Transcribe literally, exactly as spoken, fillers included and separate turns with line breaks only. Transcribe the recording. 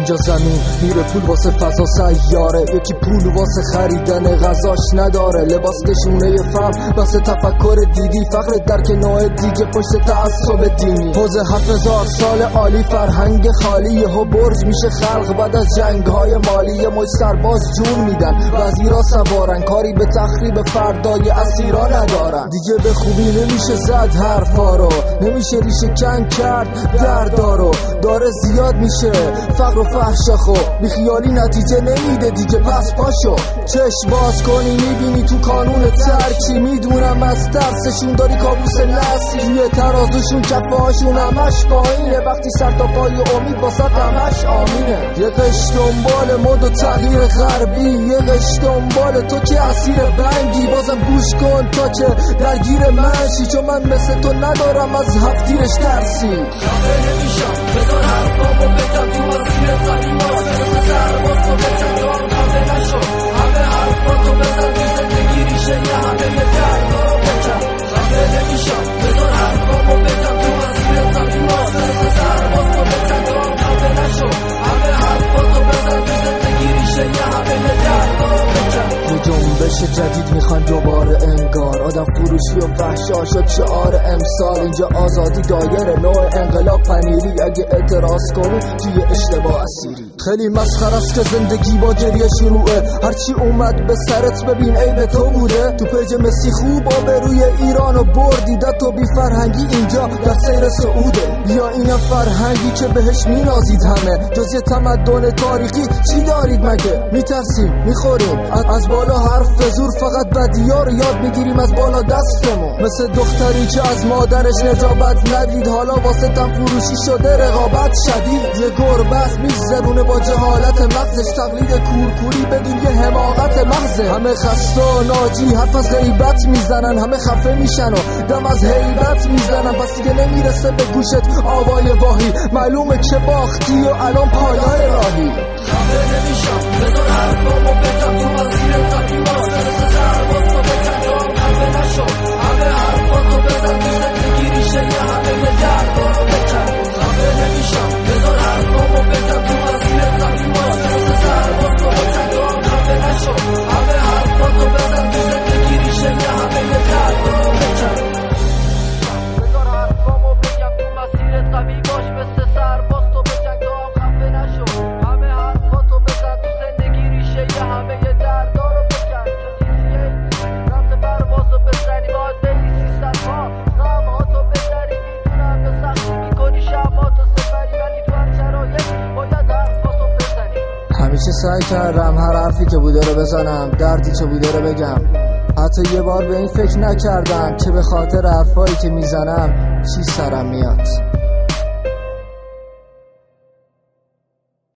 اینجا زمین میره پول واسه فضا سیاره، یکی پول واسه خریدن غذاش نداره، لباس نشونه فهم واسه تفکر دیدی، فخر درک نوع دیگه پشت تعصب دینی. حوزه هفت هزار سال عالی، فرهنگ خالی، یهو برج میشه خلق بعد از جنگ های مالی. یه مج سرباز جون میدن، وزیرا سوارن، کاری به تخریب فردای اسیرا ندارن. دیگه به خوبی نمیشه زد حرفا رو، نمیشه ریشه کن کرد دردا رو، داره زیاد میشه فقر و فحش خو، بیخیالی نتیجه نمیده دیگه پس پاشو. چشم باز کنی میبینی تو کانون ترکی، میدونم از ترسشون داری کابوس نسی، روی ترازوشون کفهاشون همش پایینه، وقتی سر تا پای امید واسه همش آمینه. یه قش دنبال مد و تغییر غربی، یه قش دنبال تو که اسیر بنگی، بازم گوش کن تا که درگیر منشی، چون من مثل تو ندارم از هفتیرش ترسی.
خفه نمیشم بذار حرفامو بگم تو مسیر قدیما، مثل سرباز تو بچندان خفه نشو، همه حرفاتو بزن تو زندگی ریشه یه همه یه دردا رو بکن. خفه نمیشم بذار حرفامو بگم تو مسیر قدیما، مثل سرباز تو بچندان خفه نشو، همه حرفاتو بزن تو زندگی ریشه یه همه یه دردا رو بکن.
یه جنبش جدید میخوان دوباره انگار، آدم فروشی و فحشا شد شعار امسال، اینجا آزادی دایره نوع انقلاب پنیری، اگه اعتراض کنی توی اشتباه اسیری. خیلی مسخره است که زندگی با گریه شروعه، هرچی اومد به سرت ببین عیب تو بوده، تو پیج مسی خوب آبروی ایرانو بردی، ده تو بی فرهنگی اینجا در سیر سعوده. بیا اینم فرهنگی که بهش مینازید همه، جز یه تمدن تاریخی چی دارید مگه؟ میترسیم میخوریم از بالا حرف زور، فقط بدیار رو یاد میگیریم از بالا دستمون، مثل دختری که از مادرش نجابت ندید، حالا واسه تن فروشی شده رقابت شدید. یه گربه میگذرونه با جهالت مغزش، تقلید کورکوری بدون یه حماقت محضه، همه خسته و ناجی حرف از غیبت میزنن، همه خفه میشن و دم از هیبت میزنن، پس دیگه نمیرسه به گوشت آوای واهی، معلومه که باختی و الان پایان راهی.
خفه نمیشم بذار حرفامو بگم تو مسیر قدیما، مثل سرباز تو بچندان خفه نشو، همه حرفاتو بزن تو زندگی ریشه یه همه یه دردا رو بکن. خفه نمیشم بذار حرفامو بگم تو مسیر قدیما، مثل سرباز تو بچندان خفه نشو، همه حرفاتو بزن تو زندگی ریشه یه همه یه دردا رو بکن. بذار حرفامو بگم تو مسیر قوی باش، مثل سرباز تو بچندان خفه نشو، همه حرفاتو بزن تو زندگی ریشه یه همه یه دردا رو بکن. رفت پروازو بزنی با دیلی سیستم ها، غمهاتو بزنی میدونم به سختی میکنی شباتو سفری، ولی تو هر شرایط باید حرفاتو بزنی.
همیشه سعی کردم هر حرفی که بوده رو بزنم، دردی که بوده رو بگم، حتی یه بار به این فکر نکردم که به خاطر حرفایی که میزنم چی سرم میاد.